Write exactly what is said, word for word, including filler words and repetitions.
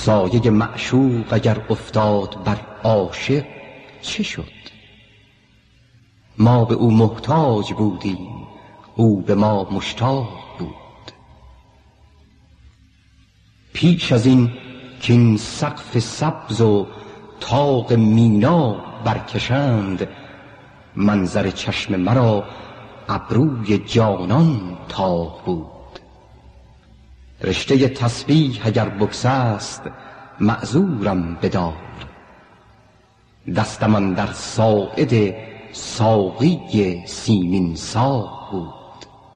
سایه معشوق اگر افتاد بر عاشق چه شد؟ ما به او محتاج بودیم، او به ما مشتاق بود. پیش از این که این سقف سبز و طاق مینا برکشند، منظر چشم مرا ابروی جانان طاق بود. رشته تسبیح اگر بگسست معذورم بدار، دست من در ساعد ساقی سیمین ساق بود.